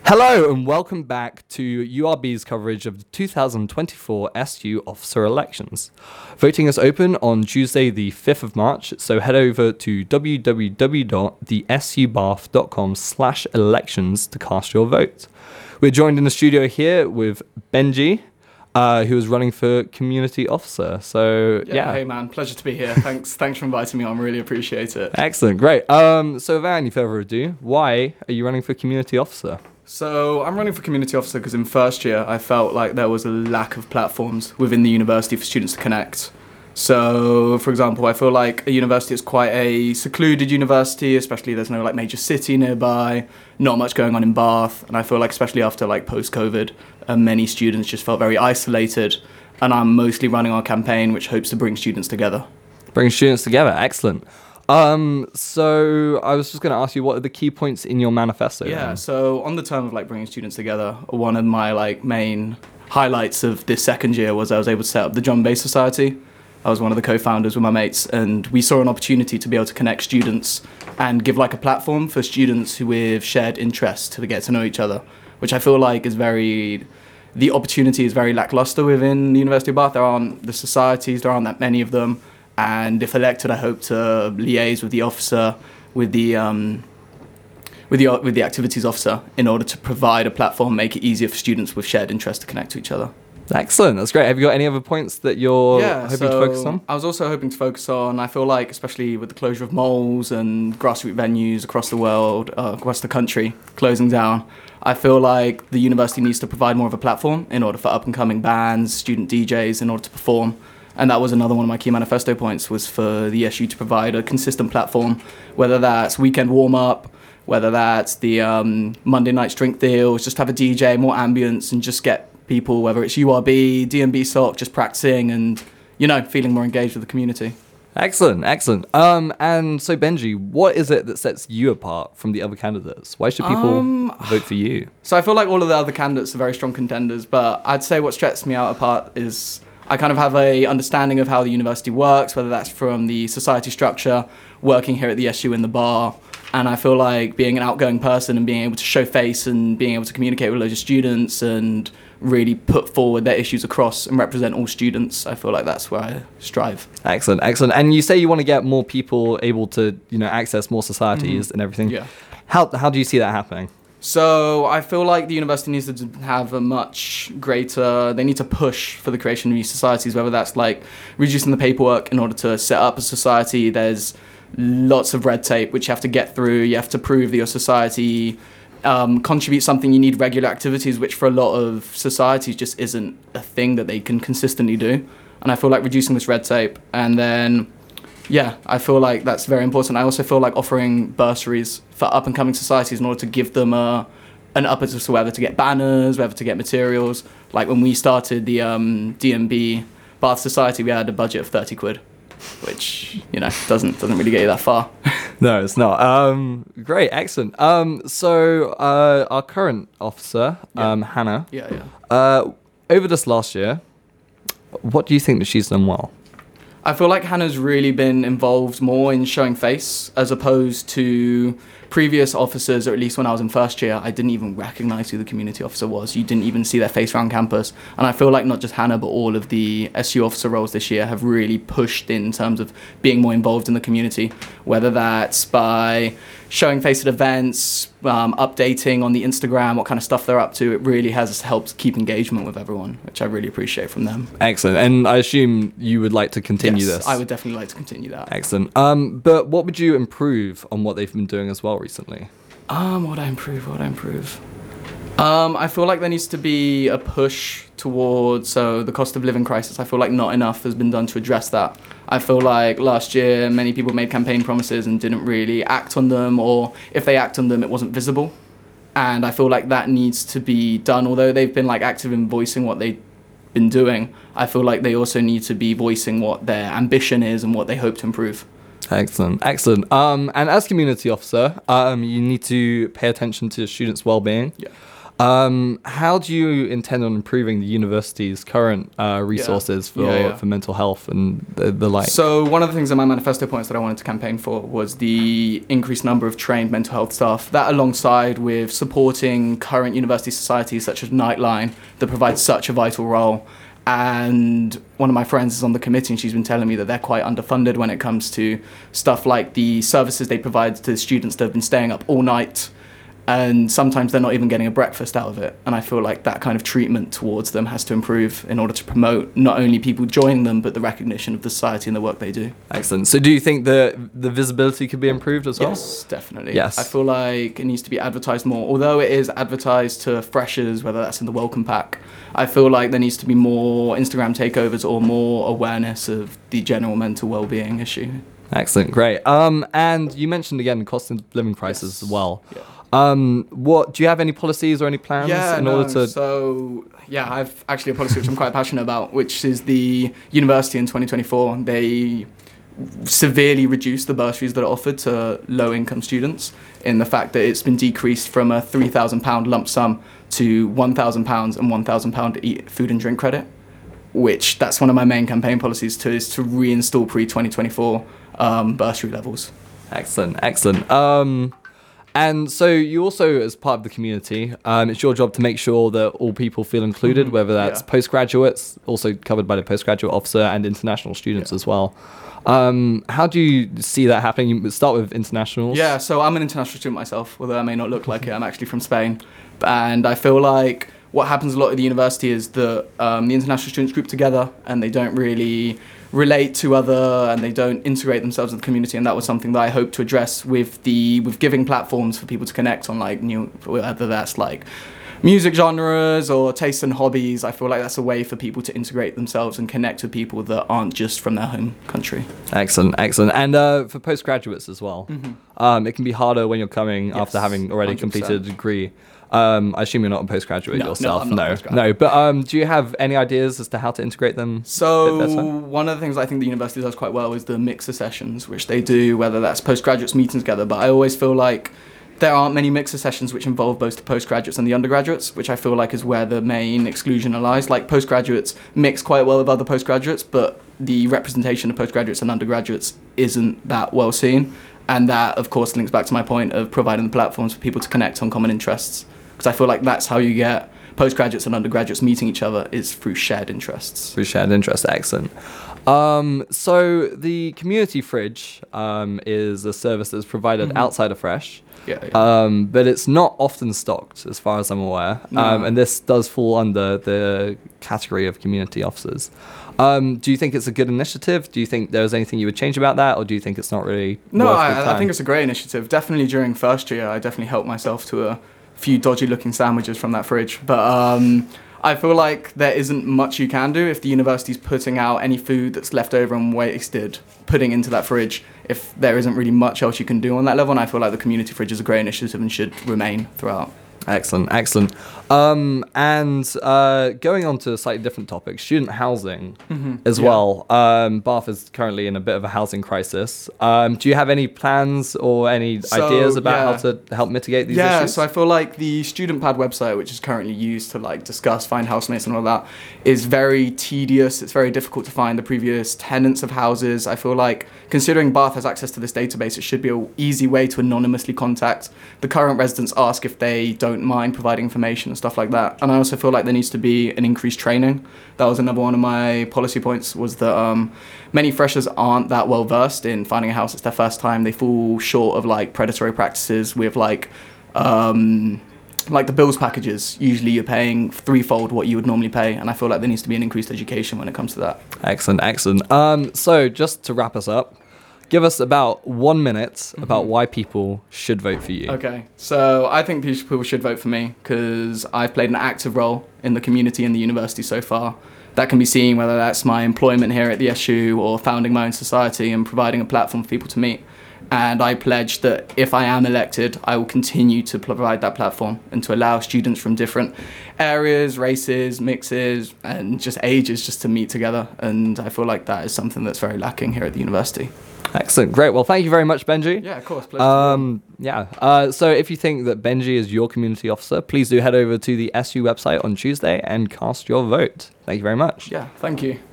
Hello and welcome back to URB's coverage of the 2024 SU officer elections. Voting is open on Tuesday the 5th of March, so head over to www.thesubath.com/elections to cast your vote. We're joined in the studio here with Benji, who is running for community officer. So yeah. Hey man, pleasure to be here. Thanks for inviting me on. Really appreciate it. Excellent, great. So without any further ado, why are you running for community officer? So I'm running for community officer because in first year I felt like there was a lack of platforms within the university for students to connect. So for example, I feel like a university is quite a secluded university, especially there's no like major city nearby, not much going on in Bath, and I feel like especially after like post-COVID, many students just felt very isolated, and I'm mostly running our campaign which hopes to bring students together. Bring students together, excellent. So I was just going to ask you, what are the key points in your manifesto? Yeah, so on the term of like bringing students together, one of my like main highlights of this second year was I was able to set up the John Bay Society. I was one of the co-founders with my mates, and we saw an opportunity to be able to connect students and give like a platform for students with shared interests to get to know each other, which I feel like is the opportunity is very lackluster within the University of Bath. There aren't the societies, there aren't that many of them. And if elected, I hope to liaise with the officer, with the activities officer, in order to provide a platform, make it easier for students with shared interests to connect to each other. Excellent, that's great. Have you got any other points that you're hoping to focus on? I was also hoping to focus on, I feel like, especially with the closure of malls and grassroots venues across the world, across the country, closing down, I feel like the university needs to provide more of a platform in order for up-and-coming bands, student DJs, in order to perform. And that was another one of my key manifesto points, was for the SU to provide a consistent platform, whether that's weekend warm-up, whether that's the Monday night drink deals, just have a DJ, more ambience, and just get people, whether it's URB, DMB SOC, just practicing and, feeling more engaged with the community. Excellent. And so Benji, what is it that sets you apart from the other candidates? Why should people vote for you? So I feel like all of the other candidates are very strong contenders, but I'd say what sets me out apart is I kind of have a understanding of how the university works, whether that's from the society structure, working here at the SU in the bar, and I feel like being an outgoing person and being able to show face and being able to communicate with loads of students and really put forward their issues across and represent all students, I feel like that's where I strive. Excellent. And you say you want to get more people able to, access more societies and everything. Yeah. How do you see that happening? So I feel like the university needs to have a much greater, they need to push for the creation of new societies, whether that's like reducing the paperwork in order to set up a society. There's lots of red tape which you have to get through. You have to prove that your society contributes something. You need regular activities, which for a lot of societies just isn't a thing that they can consistently do. And I feel like reducing this red tape, and then I feel like that's very important. I also feel like offering bursaries for up-and-coming societies in order to give them an uppers as to whether to get banners, whether to get materials. Like when we started the DMB Bath Society, we had a budget of 30 quid, which, doesn't really get you that far. No, it's not. Great, excellent. So our current officer, Hannah, over this last year, what do you think that she's done well? I feel like Hannah's really been involved more in showing face as opposed to previous officers, or at least when I was in first year, I didn't even recognize who the community officer was. You didn't even see their face around campus. And I feel like not just Hannah, but all of the SU officer roles this year have really pushed in terms of being more involved in the community, whether that's by showing face at events, updating on the Instagram, what kind of stuff they're up to. It really has helped keep engagement with everyone, which I really appreciate from them. Excellent. And I assume you would like to continue this? I would definitely like to continue that. Excellent. But what would you improve on what they've been doing as well recently? What would I improve? I feel like there needs to be a push towards the cost of living crisis. I feel like not enough has been done to address that. I feel like last year many people made campaign promises and didn't really act on them, or if they act on them, it wasn't visible. And I feel like that needs to be done. Although they've been like active in voicing what they've been doing, I feel like they also need to be voicing what their ambition is and what they hope to improve. Excellent. And as community officer, you need to pay attention to students' well-being. Yeah. How do you intend on improving the university's current resources for mental health and the like? So one of the things in my manifesto points that I wanted to campaign for was the increased number of trained mental health staff. That alongside with supporting current university societies such as Nightline that provide such a vital role. And one of my friends is on the committee and she's been telling me that they're quite underfunded when it comes to stuff like the services they provide to students that have been staying up all night. And sometimes they're not even getting a breakfast out of it. And I feel like that kind of treatment towards them has to improve in order to promote not only people joining them, but the recognition of the society and the work they do. Excellent. So do you think the visibility could be improved as well? Yes, definitely. Yes. I feel like it needs to be advertised more. Although it is advertised to freshers, whether that's in the welcome pack, I feel like there needs to be more Instagram takeovers or more awareness of the general mental well-being issue. Excellent. Great. And you mentioned again the cost of living crisis as well. Yeah. What do you have any policies or any plans order to? So I have actually a policy which I'm quite passionate about, which is the university in 2024. They severely reduced the bursaries that are offered to low-income students in the fact that it's been decreased from a £3,000 lump sum to £1,000 and £1,000 food and drink credit, which that's one of my main campaign policies is to reinstall pre-2024 bursary levels. Excellent. And so you also, as part of the community, it's your job to make sure that all people feel included, whether that's postgraduates, also covered by the postgraduate officer, and international students as well. How do you see that happening? You start with internationals. Yeah, so I'm an international student myself, although I may not look like it. I'm actually from Spain. And I feel like what happens a lot at the university is that the international students group together and they don't really relate to and they don't integrate themselves in the community, and that was something that I hope to address with giving platforms for people to connect on, like whether that's like music genres or tastes and hobbies. I feel like that's a way for people to integrate themselves and connect with people that aren't just from their home country. Excellent. And for postgraduates as well, it can be harder when you're coming after having already 100%. Completed a degree. I assume you're not a postgraduate yourself. No. But do you have any ideas as to how to integrate them? So one of the things I think the university does quite well is the mixer sessions, which they do, whether that's postgraduates meeting together. But I always feel like there aren't many mixer sessions which involve both the postgraduates and the undergraduates, which I feel like is where the main exclusion lies. Like postgraduates mix quite well with other postgraduates, but the representation of postgraduates and undergraduates isn't that well seen. And that, of course, links back to my point of providing the platforms for people to connect on common interests. Because I feel like that's how you get postgraduates and undergraduates meeting each other, is through shared interests. Excellent. So the community fridge is a service that's provided outside of Fresh. But it's not often stocked, as far as I'm aware. No. And this does fall under the category of community officers. Do you think it's a good initiative? Do you think there's anything you would change about that? Or do you think it's not really No, I think it's a great initiative. Definitely during first year, I definitely helped myself to a few dodgy looking sandwiches from that fridge. But I feel like there isn't much you can do if the university's putting out any food that's left over and wasted, putting into that fridge, if there isn't really much else you can do on that level. And I feel like the community fridge is a great initiative and should remain throughout. Excellent. And going on to a slightly different topic, student housing as well. Bath is currently in a bit of a housing crisis. Do you have any plans or any ideas about how to help mitigate these issues? Yeah, so I feel like the StudentPad website, which is currently used to discuss, find housemates and all that, is very tedious. It's very difficult to find the previous tenants of houses. I feel like considering Bath has access to this database, it should be an easy way to anonymously contact the current residents, ask if they don't mind providing information and stuff like that. And I also feel like there needs to be an increased training. That was another one of my policy points, was that many freshers aren't that well versed in finding a house. It's their first time. They fall short of predatory practices with like the bills packages. Usually you're paying threefold what you would normally pay, and I feel like there needs to be an increased education when it comes to that. Excellent. So just to wrap us up, give us about 1 minute about why people should vote for you. Okay, so I think people should vote for me because I've played an active role in the community and the university so far. That can be seen whether that's my employment here at the SU or founding my own society and providing a platform for people to meet. And I pledge that if I am elected, I will continue to provide that platform and to allow students from different areas, races, mixes, and just ages just to meet together. And I feel like that is something that's very lacking here at the university. Excellent. Great. Well, thank you very much, Benji. Yeah, of course. Pleasure. So if you think that Benji is your community officer, please do head over to the SU website on Tuesday and cast your vote. Thank you very much. Yeah, thank you.